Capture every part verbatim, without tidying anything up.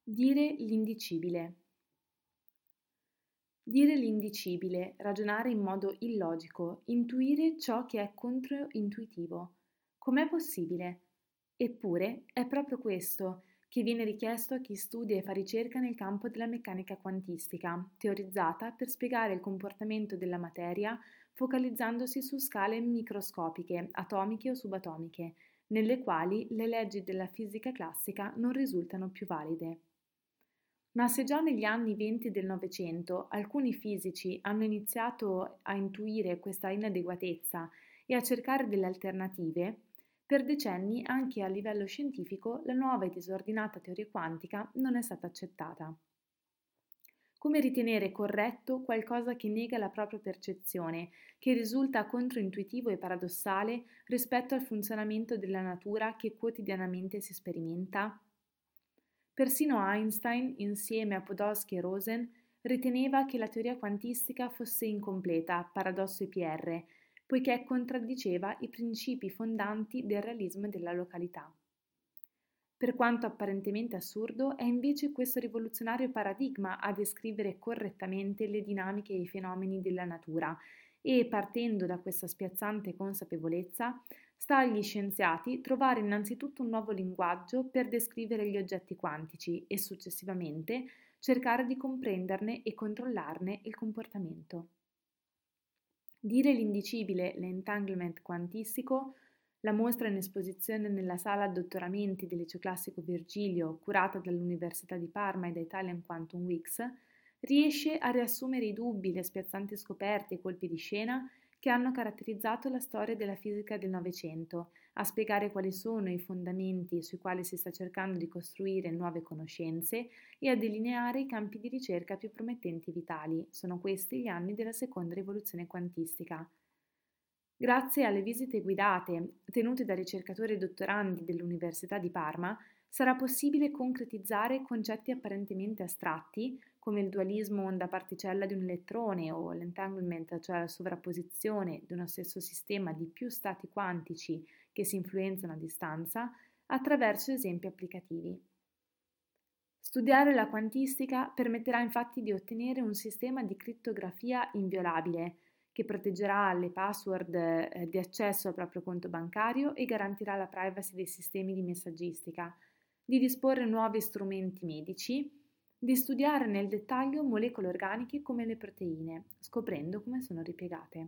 Dire l'indicibile. Dire l'indicibile, ragionare in modo illogico, intuire ciò che è controintuitivo. Com'è possibile? Eppure è proprio questo che viene richiesto a chi studia e fa ricerca nel campo della meccanica quantistica, teorizzata per spiegare il comportamento della materia focalizzandosi su scale microscopiche, atomiche o subatomiche, nelle quali le leggi della fisica classica non risultano più valide. Ma se già negli anni venti del Novecento alcuni fisici hanno iniziato a intuire questa inadeguatezza e a cercare delle alternative, per decenni anche a livello scientifico la nuova e disordinata teoria quantica non è stata accettata. Come ritenere corretto qualcosa che nega la propria percezione, che risulta controintuitivo e paradossale rispetto al funzionamento della natura che quotidianamente si sperimenta? Persino Einstein, insieme a Podolsky e Rosen, riteneva che la teoria quantistica fosse incompleta, paradosso I P R, poiché contraddiceva i principi fondanti del realismo e della località. Per quanto apparentemente assurdo, è invece questo rivoluzionario paradigma a descrivere correttamente le dinamiche e i fenomeni della natura e, partendo da questa spiazzante consapevolezza, sta agli scienziati trovare innanzitutto un nuovo linguaggio per descrivere gli oggetti quantici e successivamente cercare di comprenderne e controllarne il comportamento. Dire l'indicibile, l'entanglement quantistico, la mostra in esposizione nella sala dottoramenti del Liceo Classico Virgilio, curata dall'Università di Parma e da Italian Quantum Weeks, riesce a riassumere i dubbi, le spiazzanti scoperte e i colpi di scena che hanno caratterizzato la storia della fisica del Novecento, a spiegare quali sono i fondamenti sui quali si sta cercando di costruire nuove conoscenze e a delineare i campi di ricerca più promettenti e vitali. Sono questi gli anni della seconda rivoluzione quantistica. Grazie alle visite guidate tenute da ricercatori e dottorandi dell'Università di Parma, sarà possibile concretizzare concetti apparentemente astratti, come il dualismo onda-particella di un elettrone o l'entanglement, cioè la sovrapposizione di uno stesso sistema di più stati quantici che si influenzano a distanza, attraverso esempi applicativi. Studiare la quantistica permetterà infatti di ottenere un sistema di crittografia inviolabile, che proteggerà le password eh, di accesso al proprio conto bancario e garantirà la privacy dei sistemi di messaggistica, di disporre nuovi strumenti medici, di studiare nel dettaglio molecole organiche come le proteine, scoprendo come sono ripiegate.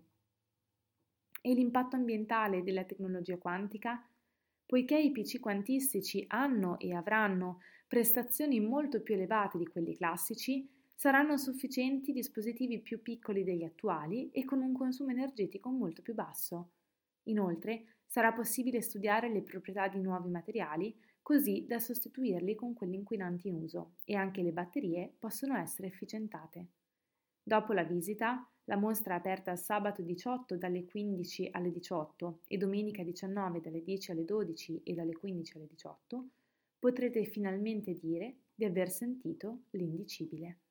E l'impatto ambientale della tecnologia quantica? Poiché i P C quantistici hanno e avranno prestazioni molto più elevate di quelli classici, saranno sufficienti dispositivi più piccoli degli attuali e con un consumo energetico molto più basso. Inoltre, sarà possibile studiare le proprietà di nuovi materiali così da sostituirli con quelli inquinanti in uso e anche le batterie possono essere efficientate. Dopo la visita, la mostra è aperta sabato diciotto dalle quindici alle diciotto e domenica diciannove dalle dieci alle dodici e dalle quindici alle diciotto, potrete finalmente dire di aver sentito l'indicibile.